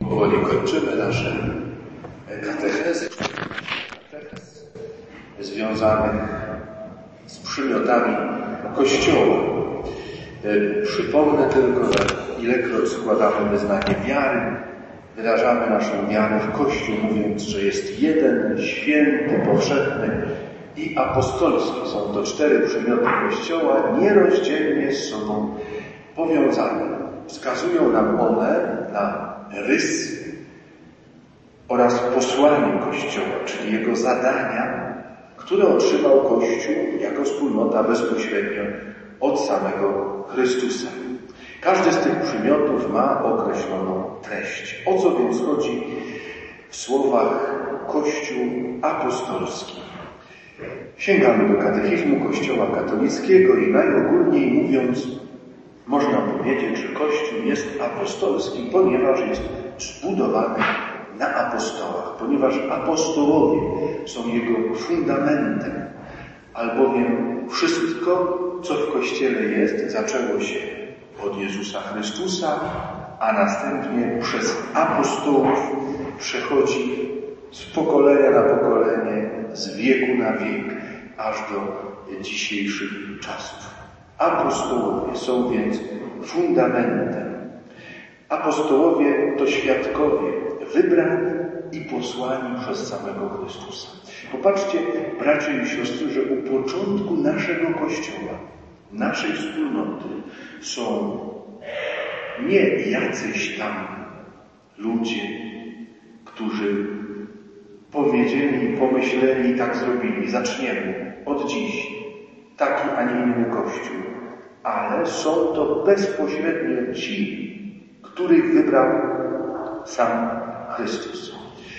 Powoli kończymy nasze katechezy związane z przymiotami Kościoła. Przypomnę tylko, że ilekroć składamy wyznanie wiary, wyrażamy naszą wiarę w Kościół, mówiąc, że jest jeden, święty, powszechny i apostolski. Są to 4 przymioty Kościoła, nierozdzielnie z sobą powiązane. Wskazują nam one na rys oraz posłanie Kościoła, czyli jego zadania, które otrzymał Kościół jako wspólnota bezpośrednio od samego Chrystusa. Każdy z tych przymiotów ma określoną treść. O co więc chodzi w słowach Kościół apostolski? Sięgamy do katechizmu Kościoła katolickiego i najogólniej mówiąc, można powiedzieć, że Kościół jest apostolski, ponieważ jest zbudowany na apostołach, ponieważ apostołowie są jego fundamentem, albowiem wszystko, co w Kościele jest, zaczęło się od Jezusa Chrystusa, a następnie przez apostołów przechodzi z pokolenia na pokolenie, z wieku na wiek, aż do dzisiejszych czasów. Apostołowie są więc fundamentem. Apostołowie to świadkowie wybrani i posłani przez samego Chrystusa. Popatrzcie, bracia i siostry, że u początku naszego Kościoła, naszej wspólnoty są nie jacyś tam ludzie, którzy powiedzieli, pomyśleli i tak zrobili. Zaczniemy od dziś taki, a nie inny Kościół. Ale są to bezpośrednio ci, których wybrał sam Chrystus.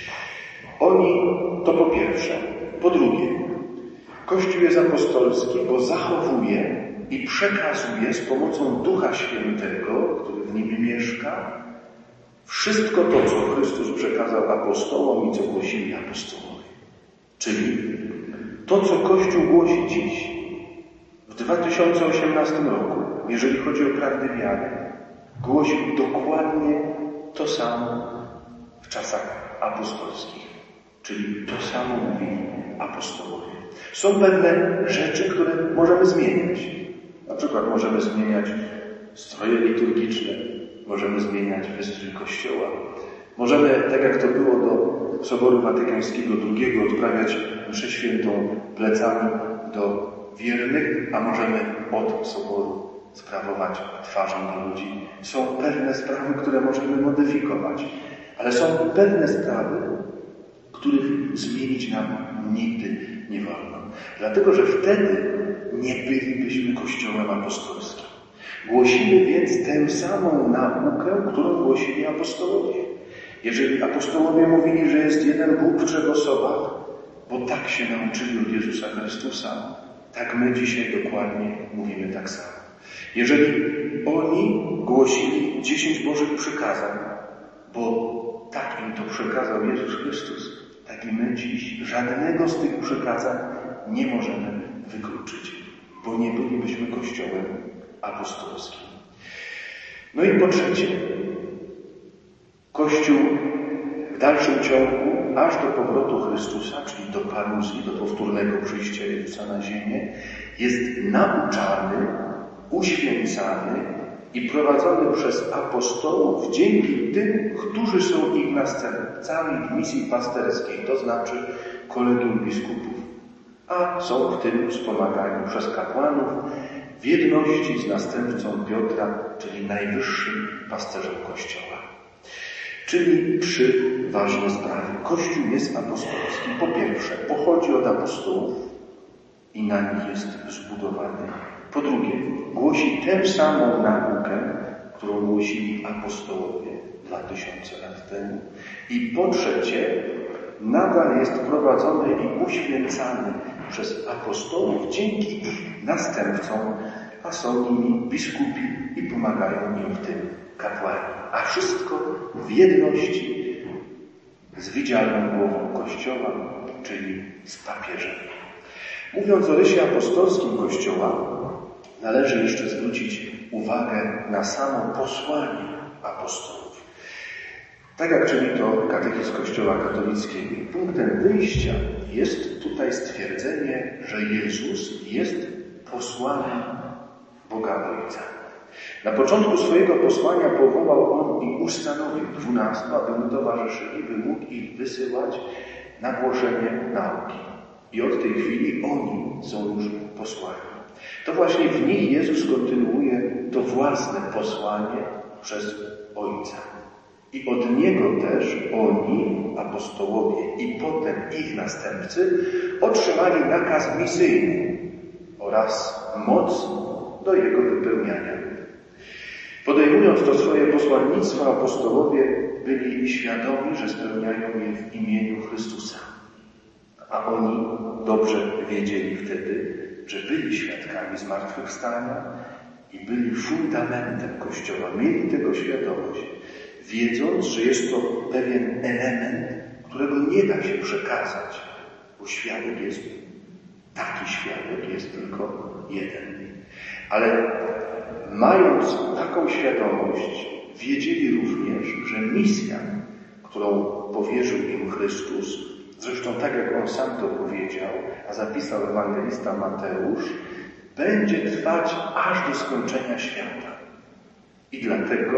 Oni to po pierwsze. Po drugie, Kościół jest apostolski, bo zachowuje i przekazuje z pomocą Ducha Świętego, który w nim mieszka, wszystko to, co Chrystus przekazał apostołom i co głosili apostołowie. Czyli to, co Kościół głosi dziś, w 2018 roku, jeżeli chodzi o prawdę wiary, głosił dokładnie to samo w czasach apostolskich. Czyli to samo mówili apostołowie. Są pewne rzeczy, które możemy zmieniać. Na przykład możemy zmieniać stroje liturgiczne, możemy zmieniać wystrój Kościoła. Możemy, tak jak to było do Soboru Watykańskiego II, odprawiać mszę świętą plecami do wiernych, a możemy od Soboru sprawować twarzą do ludzi. Są pewne sprawy, które możemy modyfikować, ale są pewne sprawy, których zmienić nam nigdy nie wolno. Dlatego, że wtedy nie bylibyśmy Kościołem apostolskim. Głosimy więc tę samą naukę, którą głosili apostołowie. Jeżeli apostołowie mówili, że jest jeden Bóg w 3 osobach, bo tak się nauczyli od Jezusa Chrystusa, tak my dzisiaj dokładnie mówimy tak samo. Jeżeli oni głosili 10 Bożych przykazań, bo tak im to przekazał Jezus Chrystus, tak i my dziś żadnego z tych przykazań nie możemy wykluczyć, bo nie bylibyśmy Kościołem apostolskim. No i po trzecie, Kościół w dalszym ciągu, aż do powrotu Chrystusa, czyli do paruzji, do powtórnego przyjścia Jezusa na ziemię, jest nauczany, uświęcany i prowadzony przez apostołów dzięki tym, którzy są ich następcami w misji pasterskiej, to znaczy kolegium biskupów, a są w tym wspomagani przez kapłanów w jedności z następcą Piotra, czyli najwyższym pasterzem Kościoła. Czyli 3 ważne sprawy. Kościół jest apostolski. Po pierwsze, pochodzi od apostołów i na nich jest zbudowany. Po drugie, głosi tę samą naukę, którą głosili apostołowie 2000 lat temu. I po trzecie, nadal jest prowadzony i uświęcany przez apostołów dzięki ich następcom, a są nimi biskupi i pomagają im w tym kapłani. A wszystko w jedności z widzialną głową Kościoła, czyli z papieżem. Mówiąc o rysie apostolskim Kościoła, należy jeszcze zwrócić uwagę na samo posłanie apostołów. Tak jak czyni to katechizm Kościoła katolickiego. Punktem wyjścia jest tutaj stwierdzenie, że Jezus jest posłanym Boga Ojca. Na początku swojego posłania powołał On i ustanowił 12, aby mu towarzyszyli, by mógł ich wysyłać na głoszenie nauki. I od tej chwili oni są już posłani. To właśnie w nich Jezus kontynuuje to własne posłanie przez Ojca. I od Niego też oni, apostołowie i potem ich następcy, otrzymali nakaz misyjny oraz moc do jego wypełniania. Podejmując to swoje posłannictwo, apostołowie byli świadomi, że spełniają je w imieniu Chrystusa. A oni dobrze wiedzieli wtedy, że byli świadkami zmartwychwstania i byli fundamentem Kościoła. Mieli tego świadomość, wiedząc, że jest to pewien element, którego nie da się przekazać, bo świadek jest, taki świadek jest tylko jeden. Ale mając taką świadomość, wiedzieli również, że misja, którą powierzył im Chrystus, zresztą tak jak On sam to powiedział, a zapisał ewangelista Mateusz, będzie trwać aż do skończenia świata. I dlatego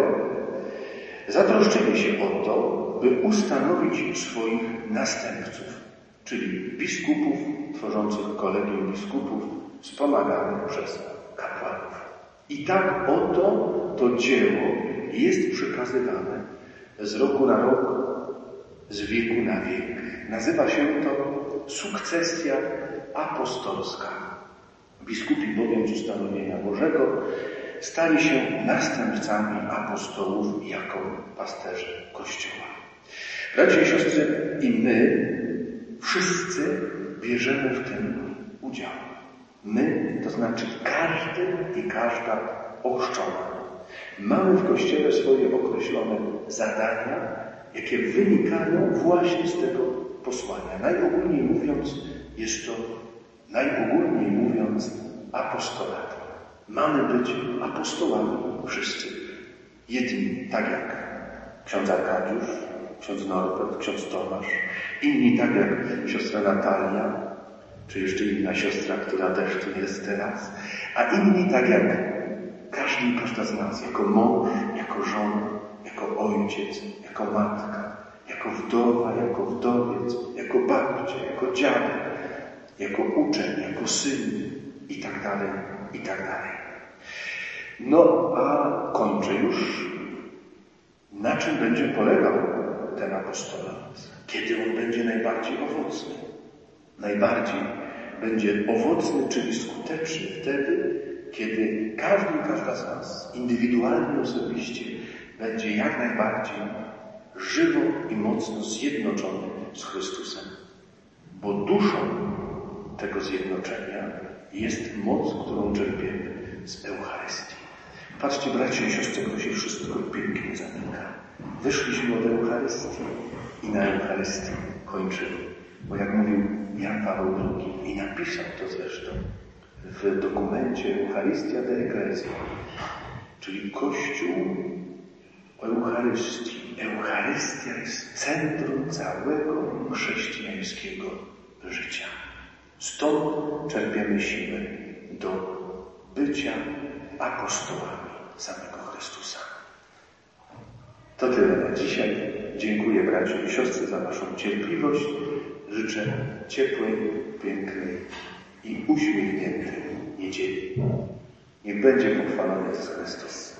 zatroszczyli się o to, by ustanowić swoich następców, czyli biskupów tworzących kolegium biskupów, wspomaganych przez kapłanów. I tak oto to dzieło jest przekazywane z roku na rok, z wieku na wiek. Nazywa się to sukcesja apostolska. Biskupi bowiem z ustanowienia Bożego stali się następcami apostołów jako pasterze Kościoła. Bracia i siostry, i my wszyscy bierzemy w tym udział. My, to znaczy każdy i każda ochrzczona. Mamy w Kościele swoje określone zadania, jakie wynikają właśnie z tego posłania. Najogólniej mówiąc, apostolat. Mamy być apostołami wszyscy. Jedni tak jak ksiądz Arkadiusz, ksiądz Norbert, ksiądz Tomasz, inni tak jak siostra Natalia, czy jeszcze inna siostra, która też tu jest teraz, a inni tak jak każdy i każda z nas, jako mąż, jako żona, jako ojciec, jako matka, jako wdowa, jako wdowiec, jako babcia, jako dziadek, jako uczeń, jako syn i tak dalej, i tak dalej. No a kończę już. Na czym będzie polegał ten apostolat? Kiedy on będzie najbardziej owocny? Najbardziej będzie owocny, czyli skuteczny wtedy, kiedy każdy i każda z nas, indywidualnie, osobiście, będzie jak najbardziej żywo i mocno zjednoczony z Chrystusem. Bo duszą tego zjednoczenia jest moc, którą czerpiemy z Eucharystii. Patrzcie, bracia i siostry, to się wszystko pięknie zamyka. Wyszliśmy od Eucharystii i na Eucharystii kończymy. Bo jak mówił Jan Paweł II i napisał to zresztą w dokumencie Eucharystia de Ecclesia, czyli Kościół Eucharystii. Eucharystia jest centrum całego chrześcijańskiego życia. Stąd czerpiemy siłę do bycia apostołami samego Chrystusa. To tyle na dzisiaj. Dziękuję braciom i siostry za waszą cierpliwość. Życzę ciepłej, pięknej i uśmiechniętej niedzieli. Niech będzie pochwalony Jezus Chrystus.